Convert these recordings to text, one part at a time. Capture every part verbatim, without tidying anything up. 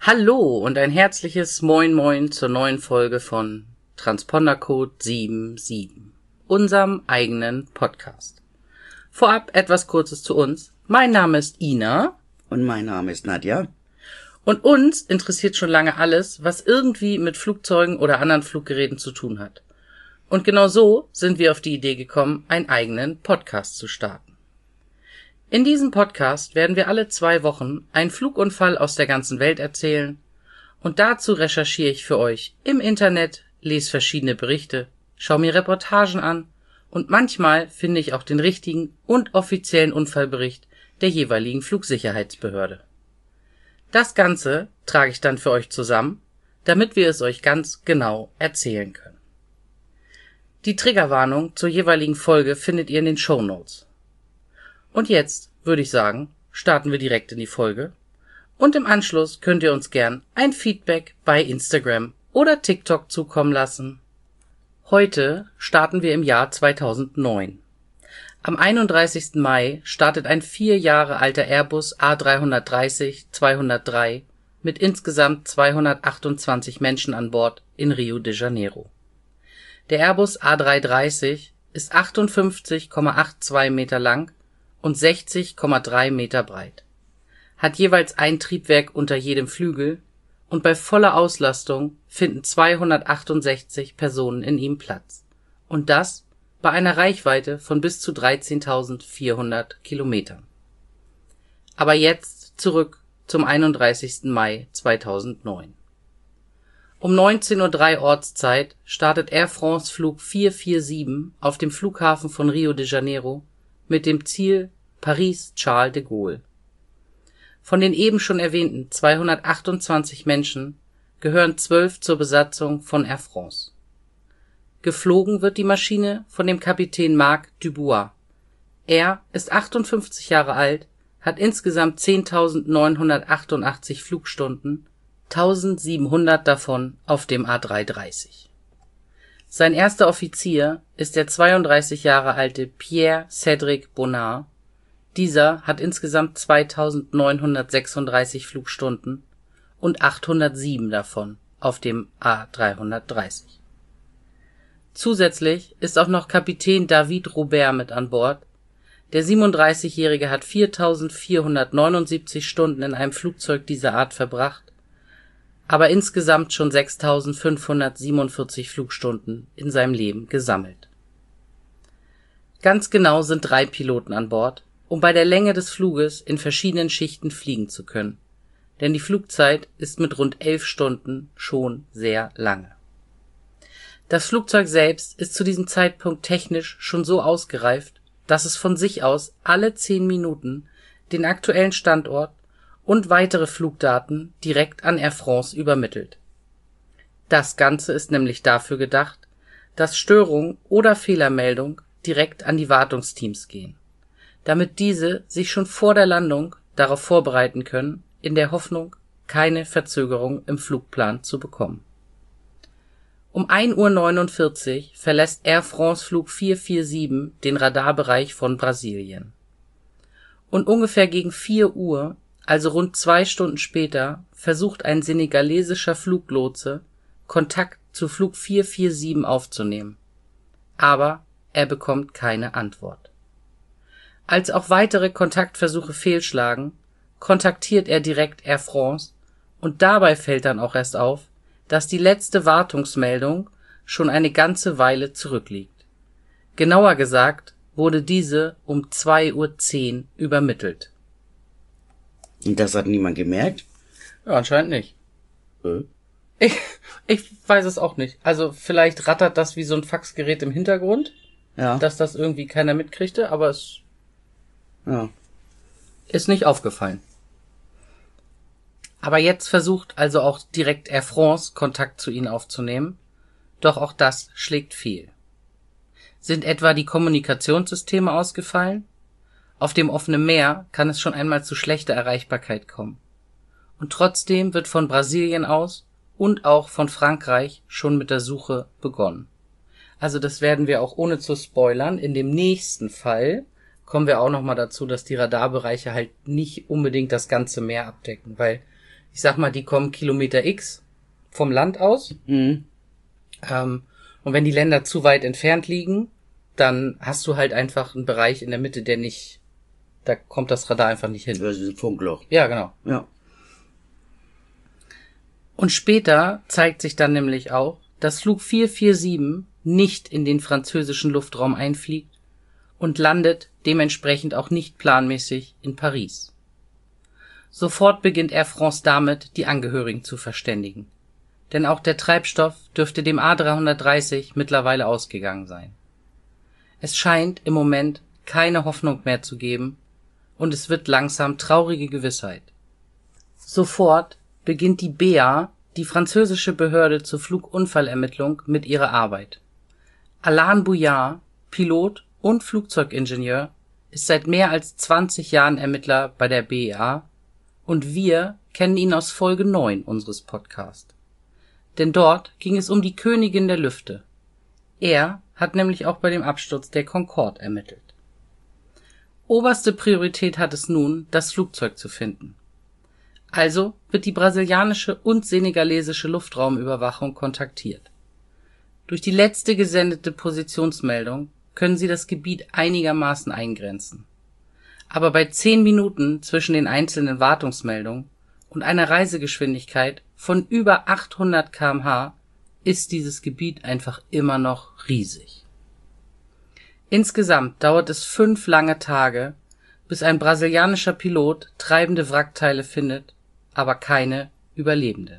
Hallo und ein herzliches Moin Moin zur neuen Folge von Transpondercode sieben sieben, unserem eigenen Podcast. Vorab etwas Kurzes zu uns. Mein Name ist Ina. Und mein Name ist Nadja. Und uns interessiert schon lange alles, was irgendwie mit Flugzeugen oder anderen Fluggeräten zu tun hat. Und genau so sind wir auf die Idee gekommen, einen eigenen Podcast zu starten. In diesem Podcast werden wir alle zwei Wochen einen Flugunfall aus der ganzen Welt erzählen und dazu recherchiere ich für euch im Internet, lese verschiedene Berichte, schaue mir Reportagen an und manchmal finde ich auch den richtigen und offiziellen Unfallbericht der jeweiligen Flugsicherheitsbehörde. Das Ganze trage ich dann für euch zusammen, damit wir es euch ganz genau erzählen können. Die Triggerwarnung zur jeweiligen Folge findet ihr in den Shownotes. Und jetzt würde ich sagen, starten wir direkt in die Folge. Und im Anschluss könnt ihr uns gern ein Feedback bei Instagram oder TikTok zukommen lassen. Heute starten wir im Jahr zweitausendneun. Am einunddreißigsten Mai startet ein vier Jahre alter Airbus A drei dreißig zweihundertdrei mit insgesamt zweihundertachtundzwanzig Menschen an Bord in Rio de Janeiro. Der Airbus A drei dreißig ist achtundfünfzig Komma zweiundachtzig Meter lang und sechzig Komma drei Meter breit, hat jeweils ein Triebwerk unter jedem Flügel und bei voller Auslastung finden zweihundertachtundsechzig Personen in ihm Platz. Und das bei einer Reichweite von bis zu dreizehntausendvierhundert Kilometern. Aber jetzt zurück zum einunddreißigsten Mai zweitausendneun. Um neunzehn Uhr drei Ortszeit startet Air France Flug vier vier sieben auf dem Flughafen von Rio de Janeiro mit dem Ziel Paris-Charles de Gaulle. Von den eben schon erwähnten zweihundertachtundzwanzig Menschen gehören zwölf zur Besatzung von Air France. Geflogen wird die Maschine von dem Kapitän Marc Dubois. Er ist achtundfünfzig Jahre alt, hat insgesamt zehntausendneunhundertachtundachtzig Flugstunden, eintausendsiebenhundert davon auf dem A drei dreißig. Sein erster Offizier ist der zweiunddreißig Jahre alte Pierre-Cédric Bonnard. Dieser hat insgesamt zweitausendneunhundertsechsunddreißig Flugstunden und achthundertsieben davon auf dem A drei dreißig. Zusätzlich ist auch noch Kapitän David Robert mit an Bord. Der siebenunddreißigjährige hat viertausendvierhundertneunundsiebzig Stunden in einem Flugzeug dieser Art verbracht, aber insgesamt schon sechstausendfünfhundertsiebenundvierzig Flugstunden in seinem Leben gesammelt. Ganz genau sind drei Piloten an Bord, um bei der Länge des Fluges in verschiedenen Schichten fliegen zu können, denn die Flugzeit ist mit rund elf Stunden schon sehr lange. Das Flugzeug selbst ist zu diesem Zeitpunkt technisch schon so ausgereift, dass es von sich aus alle zehn Minuten den aktuellen Standort und weitere Flugdaten direkt an Air France übermittelt. Das Ganze ist nämlich dafür gedacht, dass Störung oder Fehlermeldung direkt an die Wartungsteams gehen, damit diese sich schon vor der Landung darauf vorbereiten können, in der Hoffnung, keine Verzögerung im Flugplan zu bekommen. Um ein Uhr neunundvierzig verlässt Air France Flug vier vier sieben den Radarbereich von Brasilien. Und ungefähr gegen vier Uhr, also rund zwei Stunden später, versucht ein senegalesischer Fluglotse, Kontakt zu Flug vier vier sieben aufzunehmen. Aber er bekommt keine Antwort. Als auch weitere Kontaktversuche fehlschlagen, kontaktiert er direkt Air France und dabei fällt dann auch erst auf, dass die letzte Wartungsmeldung schon eine ganze Weile zurückliegt. Genauer gesagt wurde diese um zwei Uhr zehn übermittelt. Und das hat niemand gemerkt? Ja, anscheinend nicht. Äh? Ich, ich weiß es auch nicht. Also vielleicht rattert das wie so ein Faxgerät im Hintergrund, Ja. dass das irgendwie keiner mitkriegte, aber es Ja. ist nicht aufgefallen. Aber jetzt versucht also auch direkt Air France Kontakt zu ihnen aufzunehmen, doch auch das schlägt fehl. Sind etwa die Kommunikationssysteme ausgefallen? Auf dem offenen Meer kann es schon einmal zu schlechter Erreichbarkeit kommen. Und trotzdem wird von Brasilien aus und auch von Frankreich schon mit der Suche begonnen. Also das werden wir auch ohne zu spoilern. In dem nächsten Fall kommen wir auch nochmal dazu, dass die Radarbereiche halt nicht unbedingt das ganze Meer abdecken, weil ich sag mal, die kommen Kilometer X vom Land aus. Mhm. Ähm, und wenn die Länder zu weit entfernt liegen, dann hast du halt einfach einen Bereich in der Mitte, der nicht, da kommt das Radar einfach nicht hin. Das ist ein Funkloch. Ja, genau. Ja. Und später zeigt sich dann nämlich auch, dass Flug vier vier sieben nicht in den französischen Luftraum einfliegt und landet dementsprechend auch nicht planmäßig in Paris. Sofort beginnt Air France damit, die Angehörigen zu verständigen. Denn auch der Treibstoff dürfte dem A dreihundertdreißig mittlerweile ausgegangen sein. Es scheint im Moment keine Hoffnung mehr zu geben und es wird langsam traurige Gewissheit. Sofort beginnt die B A, die französische Behörde zur Flugunfallermittlung, mit ihrer Arbeit. Alain Bouillard, Pilot und Flugzeugingenieur, ist seit mehr als zwanzig Jahren Ermittler bei der B A und wir kennen ihn aus Folge neun unseres Podcasts. Denn dort ging es um die Königin der Lüfte. Er hat nämlich auch bei dem Absturz der Concorde ermittelt. Oberste Priorität hat es nun, das Flugzeug zu finden. Also wird die brasilianische und senegalesische Luftraumüberwachung kontaktiert. Durch die letzte gesendete Positionsmeldung können sie das Gebiet einigermaßen eingrenzen. Aber bei zehn Minuten zwischen den einzelnen Wartungsmeldungen und einer Reisegeschwindigkeit von über achthundert Kilometer pro Stunde ist dieses Gebiet einfach immer noch riesig. Insgesamt dauert es fünf lange Tage, bis ein brasilianischer Pilot treibende Wrackteile findet, aber keine Überlebenden.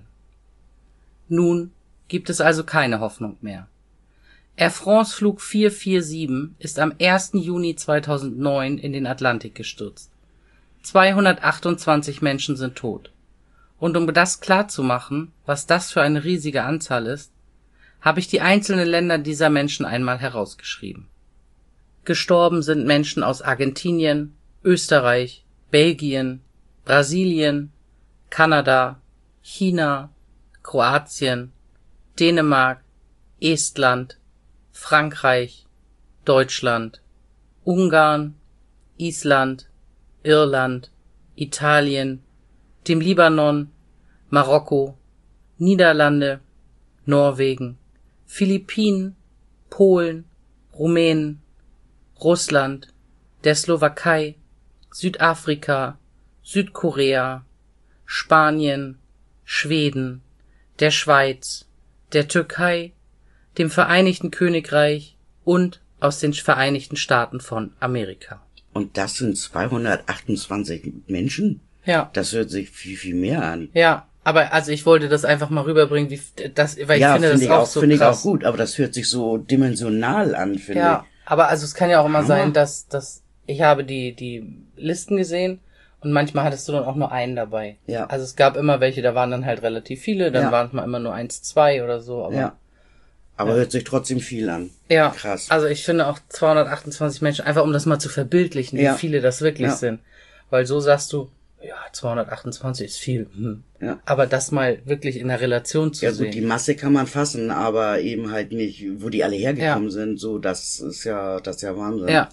Nun gibt es also keine Hoffnung mehr. Air France Flug vier vier sieben ist am ersten Juni zweitausendneun in den Atlantik gestürzt. zweihundertachtundzwanzig Menschen sind tot. Und um das klarzumachen, was das für eine riesige Anzahl ist, habe ich die einzelnen Länder dieser Menschen einmal herausgeschrieben. Gestorben sind Menschen aus Argentinien, Österreich, Belgien, Brasilien, Kanada, China, Kroatien, Dänemark, Estland, Frankreich, Deutschland, Ungarn, Island, Irland, Italien, dem Libanon, Marokko, Niederlande, Norwegen, Philippinen, Polen, Rumänen, Russland, der Slowakei, Südafrika, Südkorea, Spanien, Schweden, der Schweiz, der Türkei, dem Vereinigten Königreich und aus den Vereinigten Staaten von Amerika. Und das sind zweihundertachtundzwanzig Menschen? Ja. Das hört sich viel, viel mehr an. Ja, aber also ich wollte das einfach mal rüberbringen, wie das, weil ich ja, finde find das ich auch, auch so finde ich krass. auch gut, aber das hört sich so dimensional an, finde Ja, ich. aber also es kann ja auch immer Hammer. sein, dass dass ich habe die die Listen gesehen und manchmal hattest du dann auch nur einen dabei. Ja. Also es gab immer welche, da waren dann halt relativ viele, dann Ja. waren es mal immer nur eins, zwei oder so. Aber Ja. Aber Ja. hört sich trotzdem viel an. ja, Krass. also ich finde auch zweihundertachtundzwanzig Menschen, einfach um das mal zu verbildlichen, Ja. wie viele das wirklich Ja. sind. Weil so sagst du, ja, zweihundertachtundzwanzig ist viel. Hm. Ja. Aber das mal wirklich in der Relation zu Ja sehen. gut, die Masse kann man fassen, aber eben halt nicht, wo die alle hergekommen sind, so, das ist ja, das ist ja Wahnsinn. Ja.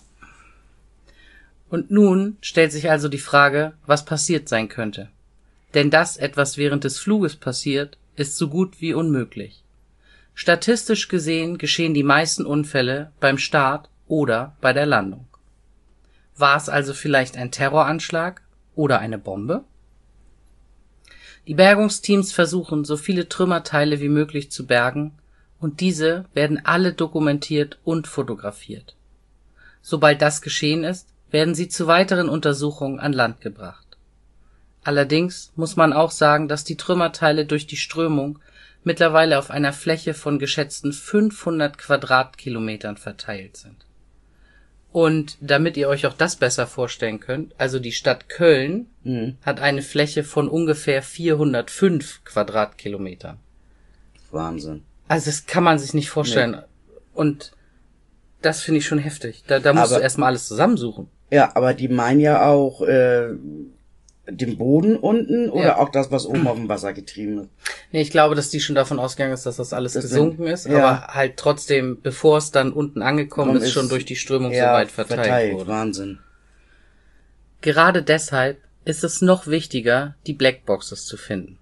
Und nun stellt sich also die Frage, was passiert sein könnte. Denn dass etwas während des Fluges passiert, ist so gut wie unmöglich. Statistisch gesehen geschehen die meisten Unfälle beim Start oder bei der Landung. War es also vielleicht ein Terroranschlag oder eine Bombe? Die Bergungsteams versuchen, so viele Trümmerteile wie möglich zu bergen, und diese werden alle dokumentiert und fotografiert. Sobald das geschehen ist, werden sie zu weiteren Untersuchungen an Land gebracht. Allerdings muss man auch sagen, dass die Trümmerteile durch die Strömung mittlerweile auf einer Fläche von geschätzten fünfhundert Quadratkilometern verteilt sind. Und damit ihr euch auch das besser vorstellen könnt, also die Stadt Köln Mhm. hat eine Fläche von ungefähr vierhundertfünf Quadratkilometern. Wahnsinn. Also das kann man sich nicht vorstellen. Und das finde ich schon heftig. Da, da musst Aber- du erstmal alles zusammensuchen. Ja, aber die meinen ja auch, äh, den Boden unten oder Ja. auch das, was oben auf dem Wasser getrieben ist. Nee, ich glaube, dass die schon davon ausgegangen ist, dass das alles Das gesunken sind- ist, ja. aber halt trotzdem, bevor es dann unten angekommen Komm, ist, ist- schon durch die Strömung Ja, so weit verteilt, wurde. Wahnsinn. Gerade deshalb ist es noch wichtiger, die Blackboxes zu finden.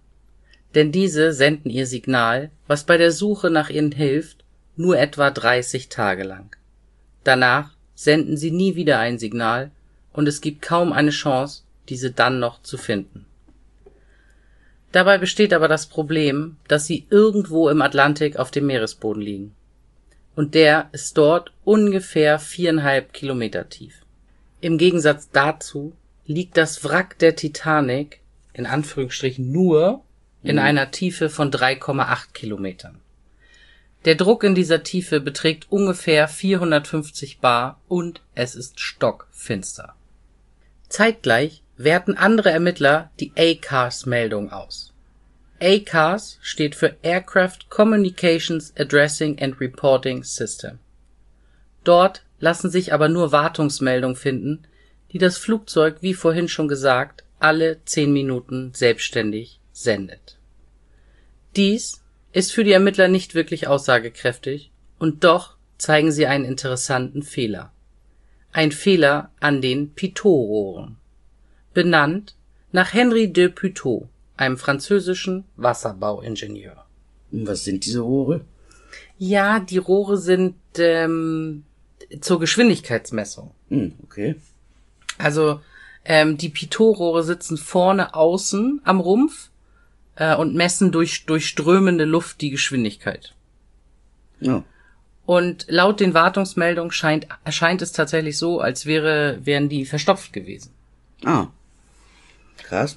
Denn diese senden ihr Signal, was bei der Suche nach ihnen hilft, nur etwa dreißig Tage lang. Danach senden sie nie wieder ein Signal und es gibt kaum eine Chance, diese dann noch zu finden. Dabei besteht aber das Problem, dass sie irgendwo im Atlantik auf dem Meeresboden liegen. Und der ist dort ungefähr viereinhalb Kilometer tief. Im Gegensatz dazu liegt das Wrack der Titanic, in Anführungsstrichen nur, in mhm. einer Tiefe von drei Komma acht Kilometern. Der Druck in dieser Tiefe beträgt ungefähr vierhundertfünfzig Bar und es ist stockfinster. Zeitgleich werten andere Ermittler die A C A S-Meldung aus. A C A S steht für Aircraft Communications Addressing and Reporting System. Dort lassen sich aber nur Wartungsmeldungen finden, die das Flugzeug, wie vorhin schon gesagt, alle zehn Minuten selbstständig sendet. Dies ist für die Ermittler nicht wirklich aussagekräftig und doch zeigen sie einen interessanten Fehler. Ein Fehler an den Pitot-Rohren. Benannt nach Henri de Puteaux, einem französischen Wasserbauingenieur. Und was sind diese Rohre? Ja, die Rohre sind ähm, zur Geschwindigkeitsmessung. Hm, okay. Also ähm, die Pitot-Rohre sitzen vorne außen am Rumpf äh, und messen durch durchströmende Luft die Geschwindigkeit. Ja. Und laut den Wartungsmeldungen scheint, erscheint es tatsächlich so, als wäre, wären die verstopft gewesen. Ah. Krass.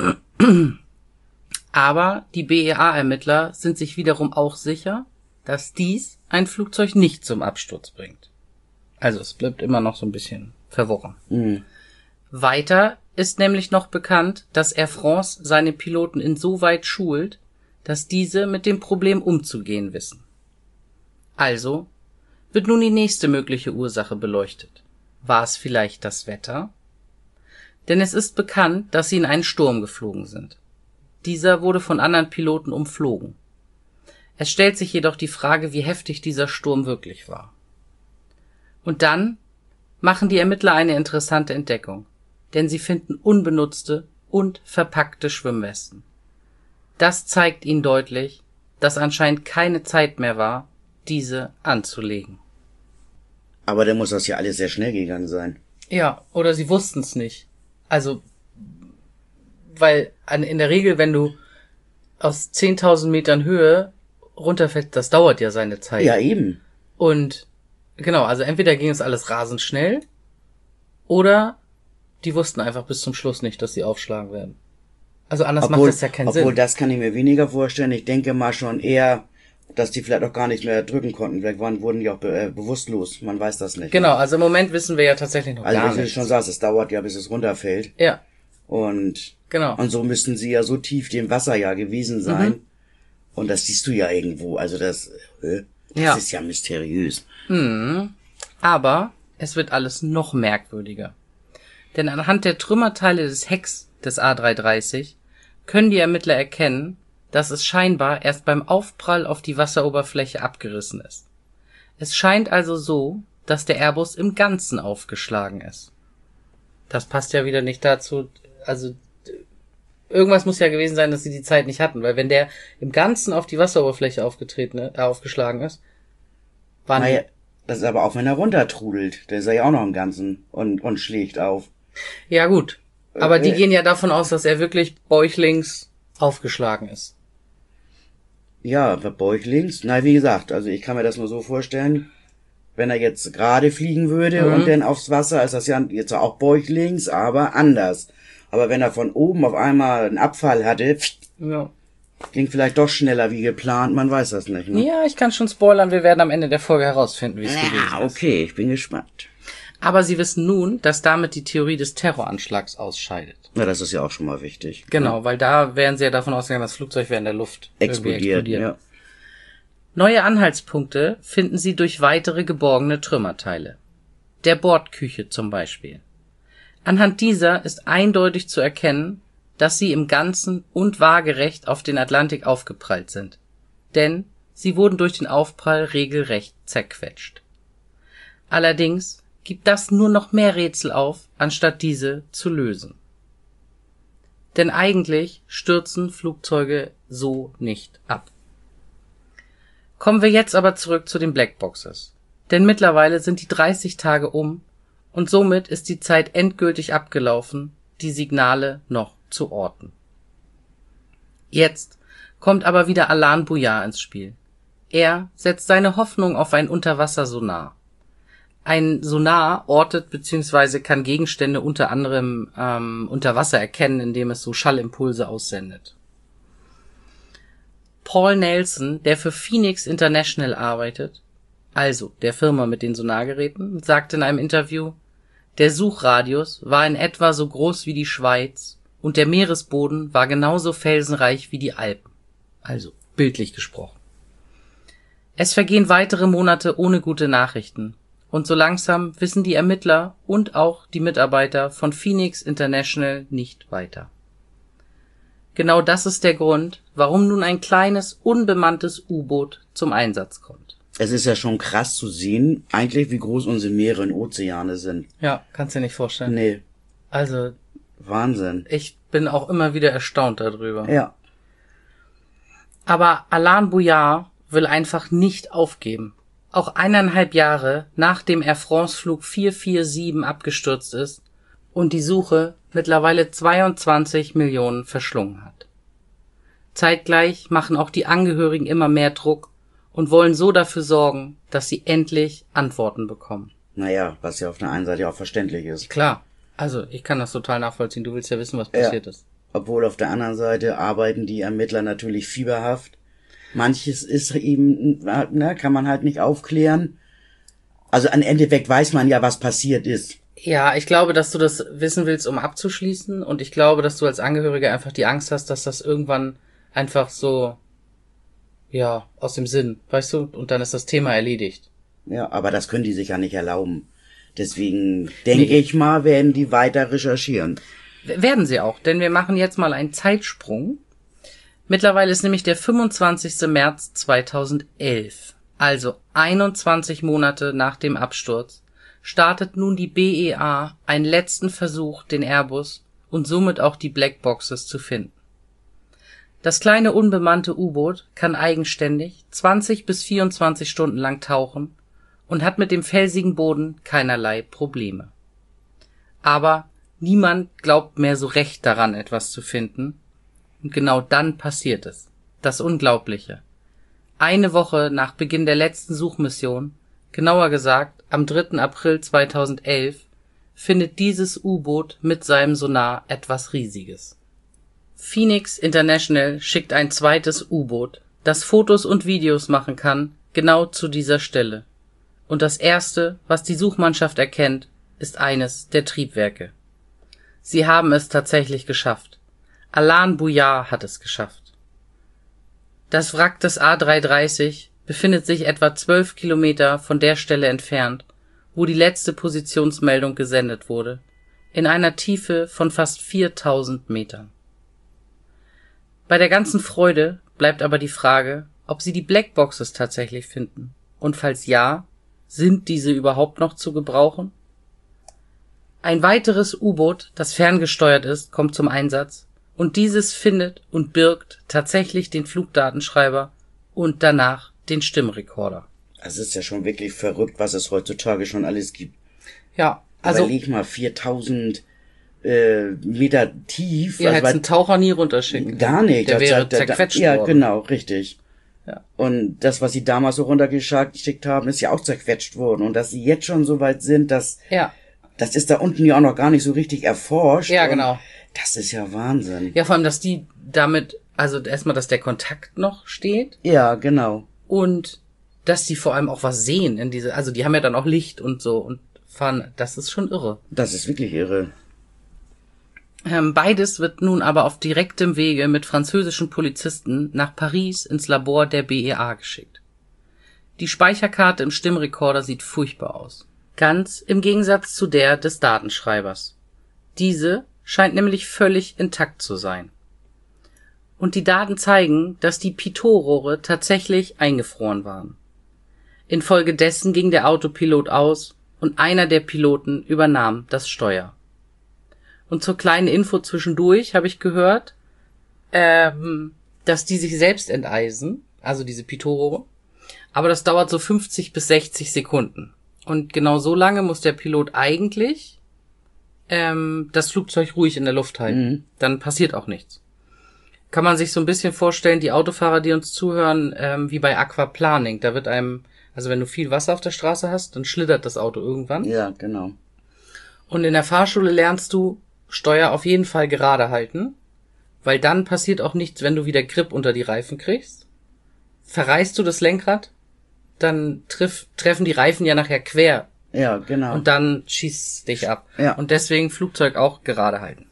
Aber die B E A-Ermittler sind sich wiederum auch sicher, dass dies ein Flugzeug nicht zum Absturz bringt. Also es bleibt immer noch so ein bisschen verworren. Mhm. Weiter ist nämlich noch bekannt, dass Air France seine Piloten insoweit schult, dass diese mit dem Problem umzugehen wissen. Also wird nun die nächste mögliche Ursache beleuchtet. War es vielleicht das Wetter? Denn es ist bekannt, dass sie in einen Sturm geflogen sind. Dieser wurde von anderen Piloten umflogen. Es stellt sich jedoch die Frage, wie heftig dieser Sturm wirklich war. Und dann machen die Ermittler eine interessante Entdeckung, denn sie finden unbenutzte und verpackte Schwimmwesten. Das zeigt ihnen deutlich, dass anscheinend keine Zeit mehr war, diese anzulegen. Aber dann muss das ja alles sehr schnell gegangen sein. Ja, oder sie wussten es nicht. Also, weil an, in der Regel, wenn du aus zehntausend Metern Höhe runterfällst, das dauert ja seine Zeit. Ja, eben. Und genau, also entweder ging es alles rasend schnell oder die wussten einfach bis zum Schluss nicht, dass sie aufschlagen werden. Also anders obwohl, macht das ja keinen obwohl, Sinn. Obwohl, das kann ich mir weniger vorstellen. Ich denke mal schon eher, dass die vielleicht auch gar nicht mehr drücken konnten. Vielleicht waren, wurden die auch be äh, bewusstlos. Man weiß das nicht. Genau, also im Moment wissen wir ja tatsächlich noch also, gar nichts. Also wie du schon sagst, es dauert ja, bis es runterfällt. Ja. Und genau. Und so müssten sie ja so tief dem Wasser ja gewesen sein. Mhm. Und das siehst du ja irgendwo. Also das, äh, das ja. ist ja mysteriös. Mhm. Aber es wird alles noch merkwürdiger. Denn anhand der Trümmerteile des Hecks des A drei dreißig können die Ermittler erkennen, dass es scheinbar erst beim Aufprall auf die Wasseroberfläche abgerissen ist. Es scheint also so, dass der Airbus im Ganzen aufgeschlagen ist. Das passt ja wieder nicht dazu, also irgendwas muss ja gewesen sein, dass sie die Zeit nicht hatten, weil wenn der im Ganzen auf die Wasseroberfläche aufgetreten, äh, aufgeschlagen ist, waren naja, das ist aber auch, wenn er runtertrudelt, der ist ja auch noch im Ganzen und, und schlägt auf. Ja gut, aber äh, die gehen ja davon aus, dass er wirklich bäuchlings aufgeschlagen ist. Ja, bäuchlings, na wie gesagt, also ich kann mir das nur so vorstellen, wenn er jetzt gerade fliegen würde mhm. und dann aufs Wasser, ist das ja jetzt auch bäuchlings, aber anders. Aber wenn er von oben auf einmal einen Abfall hatte, ja. ging vielleicht doch schneller wie geplant, man weiß das nicht. Ne? Ja, ich kann schon spoilern, wir werden am Ende der Folge herausfinden, wie es ja, gewesen ist. Okay, ich bin gespannt. Aber sie wissen nun, dass damit die Theorie des Terroranschlags ausscheidet. Ja, das ist ja auch schon mal wichtig. Genau, ja. weil da wären sie ja davon ausgegangen, das Flugzeug wäre in der Luft explodiert. explodiert. Ja. Neue Anhaltspunkte finden sie durch weitere geborgene Trümmerteile. Der Bordküche zum Beispiel. Anhand dieser ist eindeutig zu erkennen, dass sie im Ganzen und waagerecht auf den Atlantik aufgeprallt sind. Denn sie wurden durch den Aufprall regelrecht zerquetscht. Allerdings gibt das nur noch mehr Rätsel auf, anstatt diese zu lösen. Denn eigentlich stürzen Flugzeuge so nicht ab. Kommen wir jetzt aber zurück zu den Blackboxes. Denn mittlerweile sind die dreißig Tage um und somit ist die Zeit endgültig abgelaufen, die Signale noch zu orten. Jetzt kommt aber wieder Alain Bouillard ins Spiel. Er setzt seine Hoffnung auf ein Unterwassersonar. Ein Sonar ortet bzw. kann Gegenstände unter anderem ähm, unter Wasser erkennen, indem es so Schallimpulse aussendet. Paul Nelson, der für Phoenix International arbeitet, also der Firma mit den Sonargeräten, sagt in einem Interview, der Suchradius war in etwa so groß wie die Schweiz und der Meeresboden war genauso felsenreich wie die Alpen. Also bildlich gesprochen. Es vergehen weitere Monate ohne gute Nachrichten. Und so langsam wissen die Ermittler und auch die Mitarbeiter von Phoenix International nicht weiter. Genau das ist der Grund, warum nun ein kleines, unbemanntes U-Boot zum Einsatz kommt. Es ist ja schon krass zu sehen, eigentlich wie groß unsere Meere und Ozeane sind. Ja, kannst dir nicht vorstellen. Nee. Also, Wahnsinn. ich bin auch immer wieder erstaunt darüber. Ja. Aber Alain Bouillard will einfach nicht aufgeben. Auch eineinhalb Jahre nachdem Air France Flug vier vier sieben abgestürzt ist und die Suche mittlerweile zweiundzwanzig Millionen verschlungen hat. Zeitgleich machen auch die Angehörigen immer mehr Druck und wollen so dafür sorgen, dass sie endlich Antworten bekommen. Naja, was ja auf der einen Seite auch verständlich ist. Klar, also ich kann das total nachvollziehen. Du willst ja wissen, was passiert ja. ist. Obwohl auf der anderen Seite arbeiten die Ermittler natürlich fieberhaft. Manches ist eben, na, kann man halt nicht aufklären. Also im Endeffekt weiß man ja, was passiert ist. Ja, ich glaube, dass du das wissen willst, um abzuschließen. Und ich glaube, dass du als Angehöriger einfach die Angst hast, dass das irgendwann einfach so, ja, aus dem Sinn, weißt du? Und dann ist das Thema erledigt. Ja, aber das können die sich ja nicht erlauben. Deswegen denke Nee. ich mal, werden die weiter recherchieren. Werden sie auch, denn wir machen jetzt mal einen Zeitsprung. Mittlerweile ist nämlich der fünfundzwanzigster März zweitausendelf, also einundzwanzig Monate nach dem Absturz, startet nun die B E A einen letzten Versuch, den Airbus und somit auch die Blackboxes zu finden. Das kleine unbemannte U-Boot kann eigenständig zwanzig bis vierundzwanzig Stunden lang tauchen und hat mit dem felsigen Boden keinerlei Probleme. Aber niemand glaubt mehr so recht daran, etwas zu finden. Und genau dann passiert es. Das Unglaubliche. Eine Woche nach Beginn der letzten Suchmission, genauer gesagt am dritten April zweitausendelf, findet dieses U-Boot mit seinem Sonar etwas Riesiges. Phoenix International schickt ein zweites U-Boot, das Fotos und Videos machen kann, genau zu dieser Stelle. Und das erste, was die Suchmannschaft erkennt, ist eines der Triebwerke. Sie haben es tatsächlich geschafft. Alain Bouillard hat es geschafft. Das Wrack des A dreihundertdreißig befindet sich etwa zwölf Kilometer von der Stelle entfernt, wo die letzte Positionsmeldung gesendet wurde, in einer Tiefe von fast viertausend Metern. Bei der ganzen Freude bleibt aber die Frage, ob sie die Blackboxes tatsächlich finden. Und falls ja, sind diese überhaupt noch zu gebrauchen? Ein weiteres U-Boot, das ferngesteuert ist, kommt zum Einsatz. Und dieses findet und birgt tatsächlich den Flugdatenschreiber und danach den Stimmrekorder. Es ist ja schon wirklich verrückt, was es heutzutage schon alles gibt. Ja, also... Überleg mal, viertausend äh, Meter tief. Ihr also hättet einen Taucher nie runterschicken. Gar nicht. Der Das- wäre da- da- zerquetscht Ja, worden. genau, richtig. Ja. Und das, was sie damals so runtergeschickt haben, ist ja auch zerquetscht worden. Und dass sie jetzt schon so weit sind, dass Ja, das ist da unten ja auch noch gar nicht so richtig erforscht. ja, Und genau. Das ist ja Wahnsinn. Ja, vor allem, dass die damit, also erstmal, dass der Kontakt noch steht Ja, genau. und dass die vor allem auch was sehen in diese, also die haben ja dann auch Licht und so und fahren, das ist schon irre. Das ist wirklich irre. Ähm, beides wird nun aber auf direktem Wege mit französischen Polizisten nach Paris ins Labor der B E A geschickt. Die Speicherkarte im Stimmrekorder sieht furchtbar aus. Ganz im Gegensatz zu der des Datenschreibers. Diese scheint nämlich völlig intakt zu sein. Und die Daten zeigen, dass die Pitot-Rohre tatsächlich eingefroren waren. Infolgedessen ging der Autopilot aus und einer der Piloten übernahm das Steuer. Und zur kleinen Info zwischendurch habe ich gehört, ähm, dass die sich selbst enteisen, also diese Pitot-Rohre. Aber das dauert so fünfzig bis sechzig Sekunden. Und genau so lange muss der Pilot eigentlich ähm, das Flugzeug ruhig in der Luft halten. Mhm. Dann passiert auch nichts. Kann man sich so ein bisschen vorstellen, die Autofahrer, die uns zuhören, ähm, wie bei Aquaplaning. Da wird einem, also wenn du viel Wasser auf der Straße hast, dann schlittert das Auto irgendwann. Ja, genau. Und in der Fahrschule lernst du, Steuer auf jeden Fall gerade halten, weil dann passiert auch nichts, wenn du wieder Grip unter die Reifen kriegst. Verreißt du das Lenkrad, dann triff, treffen die Reifen ja nachher quer. Ja, genau. Und dann schießt dich ab. Ja. Und deswegen Flugzeug auch gerade halten.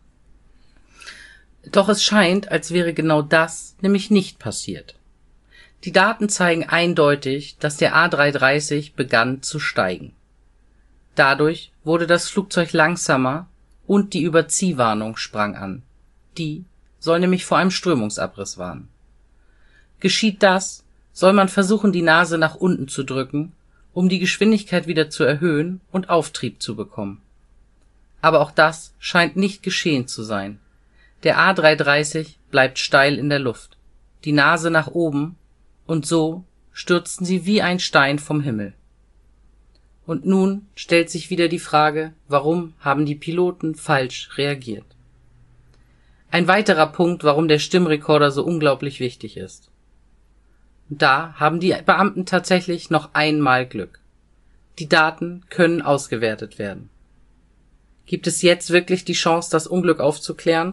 Doch es scheint, als wäre genau das nämlich nicht passiert. Die Daten zeigen eindeutig, dass der A drei dreißig begann zu steigen. Dadurch wurde das Flugzeug langsamer und die Überziehwarnung sprang an. Die soll nämlich vor einem Strömungsabriss warnen. Geschieht das, soll man versuchen, die Nase nach unten zu drücken, um die Geschwindigkeit wieder zu erhöhen und Auftrieb zu bekommen. Aber auch das scheint nicht geschehen zu sein. Der A drei dreißig bleibt steil in der Luft, die Nase nach oben, und so stürzten sie wie ein Stein vom Himmel. Und nun stellt sich wieder die Frage, warum haben die Piloten falsch reagiert? Ein weiterer Punkt, warum der Stimmrekorder so unglaublich wichtig ist. Da haben die Beamten tatsächlich noch einmal Glück. Die Daten können ausgewertet werden. Gibt es jetzt wirklich die Chance, das Unglück aufzuklären?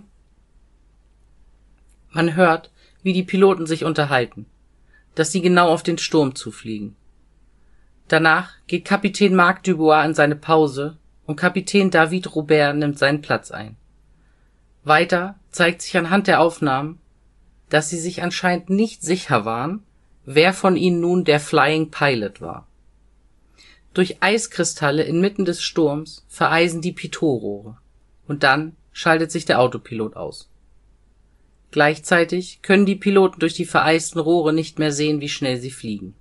Man hört, wie die Piloten sich unterhalten, dass sie genau auf den Sturm zufliegen. Danach geht Kapitän Marc Dubois in seine Pause und Kapitän David Robert nimmt seinen Platz ein. Weiter zeigt sich anhand der Aufnahmen, dass sie sich anscheinend nicht sicher waren, wer von ihnen nun der Flying Pilot war. Durch Eiskristalle inmitten des Sturms vereisen die Pitot-Rohre und dann schaltet sich der Autopilot aus. Gleichzeitig können die Piloten durch die vereisten Rohre nicht mehr sehen, wie schnell sie fliegen.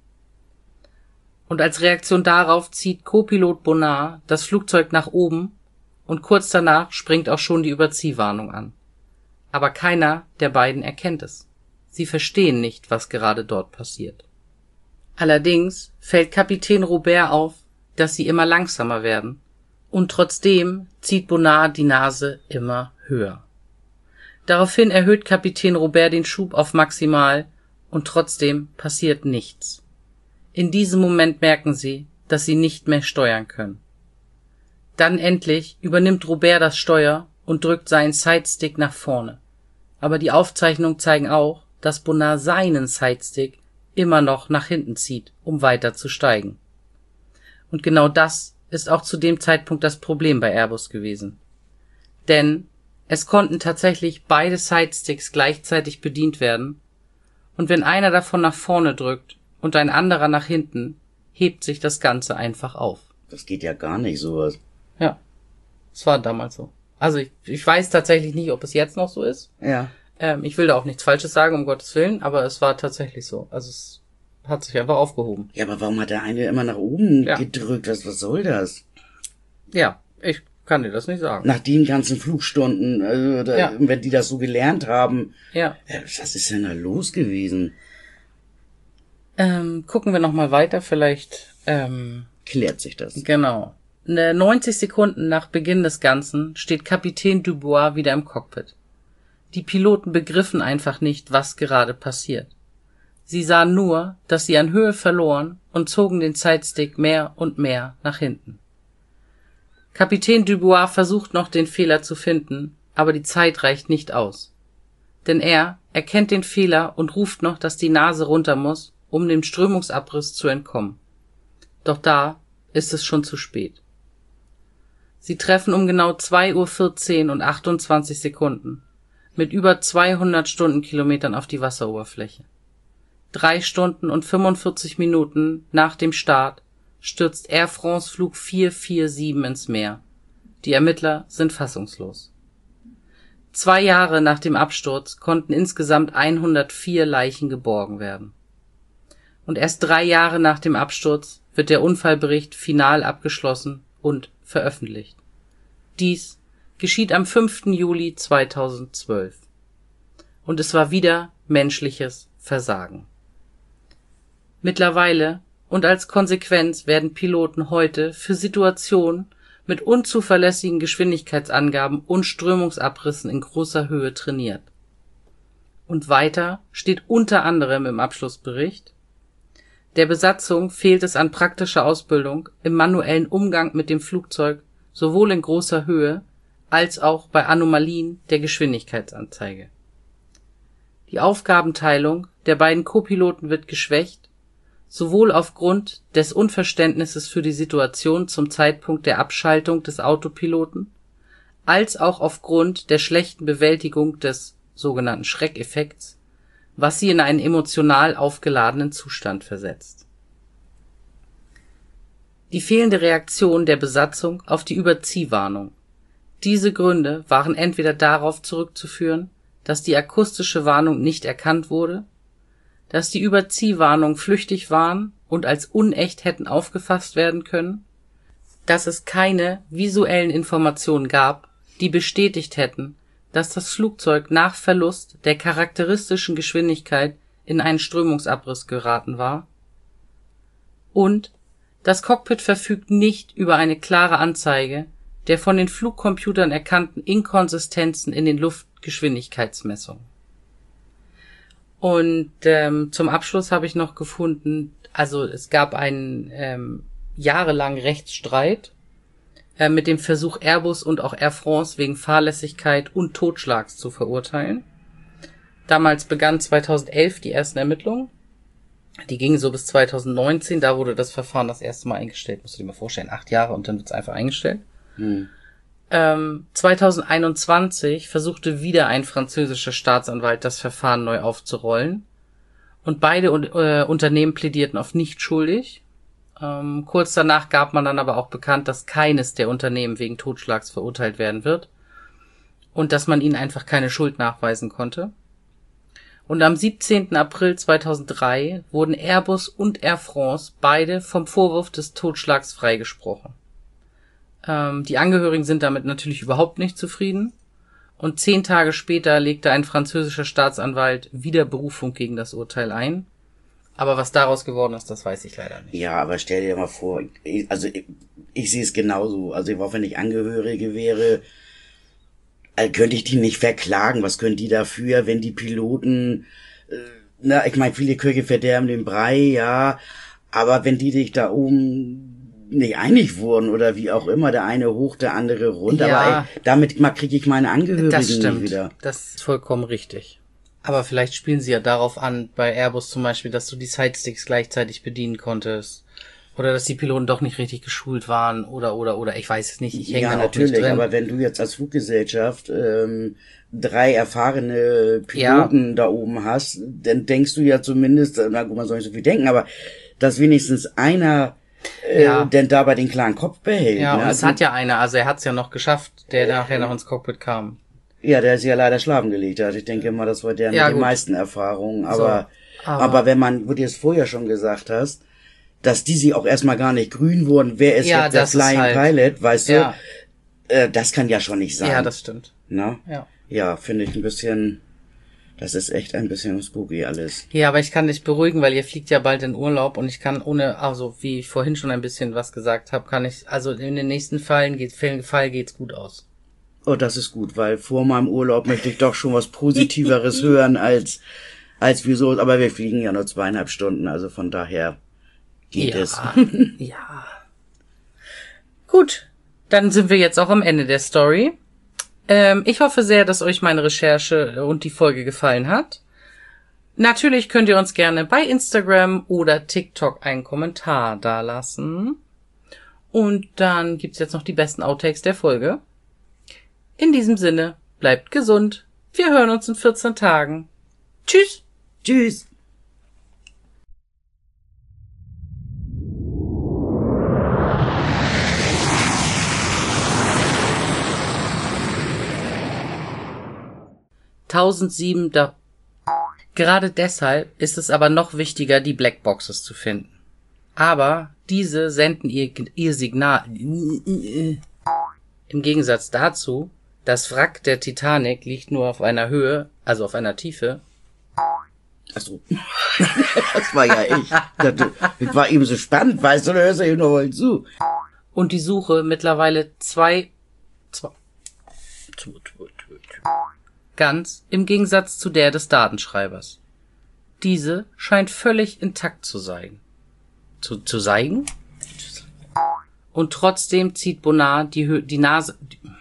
Und als Reaktion darauf zieht Co-Pilot Bonnard das Flugzeug nach oben und kurz danach springt auch schon die Überziehwarnung an. Aber keiner der beiden erkennt es. Sie verstehen nicht, was gerade dort passiert. Allerdings fällt Kapitän Robert auf, dass sie immer langsamer werden, und trotzdem zieht Bonnard die Nase immer höher. Daraufhin erhöht Kapitän Robert den Schub auf maximal und trotzdem passiert nichts. In diesem Moment merken sie, dass sie nicht mehr steuern können. Dann endlich übernimmt Robert das Steuer und drückt seinen Sidestick nach vorne. Aber die Aufzeichnungen zeigen auch, dass Bonnard seinen Sidestick immer noch nach hinten zieht, um weiter zu steigen. Und genau das ist auch zu dem Zeitpunkt das Problem bei Airbus gewesen. Denn es konnten tatsächlich beide Sidesticks gleichzeitig bedient werden, und wenn einer davon nach vorne drückt und ein anderer nach hinten, hebt sich das Ganze einfach auf. Das geht ja gar nicht, sowas. Ja, es war damals so. Also ich, ich weiß tatsächlich nicht, ob es jetzt noch so ist. Ja. Ähm, ich will da auch nichts Falsches sagen, um Gottes Willen, aber es war tatsächlich so. Also es hat sich einfach aufgehoben. Ja, aber warum hat der eine immer nach oben Ja. gedrückt? Was, was soll das? Ja, ich kann dir das nicht sagen. Nach den ganzen Flugstunden, also da, Ja. wenn die das so gelernt haben, Ja. äh, was ist denn da los gewesen? Ähm, gucken wir nochmal weiter, vielleicht, ähm, Klärt sich das. genau. Ne, neunzig Sekunden nach Beginn des Ganzen steht Kapitän Dubois wieder im Cockpit. Die Piloten begriffen einfach nicht, was gerade passiert. Sie sahen nur, dass sie an Höhe verloren und zogen den Sidestick mehr und mehr nach hinten. Kapitän Dubois versucht noch, den Fehler zu finden, aber die Zeit reicht nicht aus. Denn er erkennt den Fehler und ruft noch, dass die Nase runter muss, um dem Strömungsabriss zu entkommen. Doch da ist es schon zu spät. Sie treffen um genau zwei Uhr vierzehn und achtundzwanzig Sekunden mit über zweihundert Stundenkilometern auf die Wasseroberfläche. Drei Stunden und fünfundvierzig Minuten nach dem Start stürzt Air France Flug vier vier sieben ins Meer. Die Ermittler sind fassungslos. Zwei Jahre nach dem Absturz konnten insgesamt hundertvier Leichen geborgen werden. Und erst drei Jahre nach dem Absturz wird der Unfallbericht final abgeschlossen und veröffentlicht. Dies geschieht am fünften Juli zweitausendzwölf. Und es war wieder menschliches Versagen. Mittlerweile und als Konsequenz werden Piloten heute für Situationen mit unzuverlässigen Geschwindigkeitsangaben und Strömungsabrissen in großer Höhe trainiert. Und weiter steht unter anderem im Abschlussbericht: Der Besatzung fehlt es an praktischer Ausbildung im manuellen Umgang mit dem Flugzeug, sowohl in großer Höhe als auch bei Anomalien der Geschwindigkeitsanzeige. Die Aufgabenteilung der beiden Co-Piloten wird geschwächt, sowohl aufgrund des Unverständnisses für die Situation zum Zeitpunkt der Abschaltung des Autopiloten, als auch aufgrund der schlechten Bewältigung des sogenannten Schreckeffekts, was sie in einen emotional aufgeladenen Zustand versetzt. Die fehlende Reaktion der Besatzung auf die Überziehwarnung. Diese Gründe waren entweder darauf zurückzuführen, dass die akustische Warnung nicht erkannt wurde, dass die Überziehwarnungen flüchtig waren und als unecht hätten aufgefasst werden können, dass es keine visuellen Informationen gab, die bestätigt hätten, dass das Flugzeug nach Verlust der charakteristischen Geschwindigkeit in einen Strömungsabriss geraten war, und das Cockpit verfügt nicht über eine klare Anzeige der von den Flugcomputern erkannten Inkonsistenzen in den Luftgeschwindigkeitsmessungen. Und ähm, zum Abschluss habe ich noch gefunden, also es gab einen ähm, jahrelangen Rechtsstreit äh, mit dem Versuch, Airbus und auch Air France wegen Fahrlässigkeit und Totschlags zu verurteilen. Damals begann zweitausendelf die ersten Ermittlungen. Die gingen so bis zweitausendneunzehn, da wurde das Verfahren das erste Mal eingestellt. Musst du dir mal vorstellen, acht Jahre und dann wird es einfach eingestellt. Hm. Ähm, zweitausendeinundzwanzig versuchte wieder ein französischer Staatsanwalt, das Verfahren neu aufzurollen. Und beide äh, Unternehmen plädierten auf nicht schuldig. Ähm, kurz danach gab man dann aber auch bekannt, dass keines der Unternehmen wegen Totschlags verurteilt werden wird. Und dass man ihnen einfach keine Schuld nachweisen konnte. Und am siebzehnten April zweitausenddrei wurden Airbus und Air France beide vom Vorwurf des Totschlags freigesprochen. Ähm, die Angehörigen sind damit natürlich überhaupt nicht zufrieden. Und zehn Tage später legte ein französischer Staatsanwalt wieder Berufung gegen das Urteil ein. Aber was daraus geworden ist, das weiß ich leider nicht. Ja, aber stell dir mal vor, ich, also ich, ich sehe es genauso. Also auch wenn ich Angehörige wäre, also könnte ich die nicht verklagen. Was können die dafür, wenn die Piloten, äh, na, ich meine, viele Köche verderben den Brei, ja, aber wenn die dich da oben nicht einig wurden oder wie auch immer, der eine hoch, der andere runter, ja, aber ey, damit mal kriege ich meine Angehörigen das stimmt. nicht wieder. Das ist vollkommen richtig. Aber vielleicht spielen sie ja darauf an, bei Airbus zum Beispiel, dass du die Sidesticks gleichzeitig bedienen konntest. Oder dass die Piloten doch nicht richtig geschult waren oder, oder, oder, ich weiß es nicht, ich hänge ja, da auch natürlich, nicht drin. Aber wenn du jetzt als Fluggesellschaft ähm, drei erfahrene Piloten ja. da oben hast, dann denkst du ja zumindest, na gut, man soll nicht so viel denken, aber dass wenigstens einer äh, ja. denn dabei den klaren Kopf behält. Ja, ne? und also, es hat ja einer, also er hat es ja noch geschafft, der äh, nachher noch ins Cockpit kam. Ja, der ist ja leider schlafen gelegt. Also ich denke mal, das war der ja, mit den gut. meisten Erfahrungen. Aber, so, aber aber wenn man, wo du es vorher schon gesagt hast, dass die sie auch erstmal gar nicht grün wurden, wer ist ja, jetzt der Flying halt, Pilot, weißt ja. du, äh, das kann ja schon nicht sein. Ja, das stimmt. Na? Ja, ja finde ich ein bisschen, das ist echt ein bisschen spooky alles. Ja, aber ich kann dich beruhigen, weil ihr fliegt ja bald in Urlaub und ich kann ohne, also wie ich vorhin schon ein bisschen was gesagt habe, kann ich, also in den nächsten Fällen geht, Fall geht's gut aus. Oh, das ist gut, weil vor meinem Urlaub möchte ich doch schon was Positiveres hören als, als wieso, aber wir fliegen ja nur zweieinhalb Stunden, also von daher geht ja, es. Ja. Gut, dann sind wir jetzt auch am Ende der Story. Ähm, ich hoffe sehr, dass euch meine Recherche und die Folge gefallen hat. Natürlich könnt ihr uns gerne bei Instagram oder TikTok einen Kommentar dalassen. Und dann gibt's jetzt noch die besten Outtakes der Folge. In diesem Sinne, bleibt gesund. Wir hören uns in vierzehn Tagen. Tschüss. Tschüss. tausendsieben da. Gerade deshalb ist es aber noch wichtiger, die Blackboxes zu finden. Aber diese senden ihr, ihr Signal. Im Gegensatz dazu Das Wrack der Titanic liegt nur auf einer Höhe, also auf einer Tiefe. Ach so. Das war ja ich. Das, das war eben so spannend, weißt du, da hörst du eben noch mal zu. Und die Suche mittlerweile zwei, zwei, ganz im Gegensatz zu der des Datenschreibers. Diese scheint völlig intakt zu sein. Zu, zu sein? Und trotzdem zieht Bonnard die, Hö die Nase, die,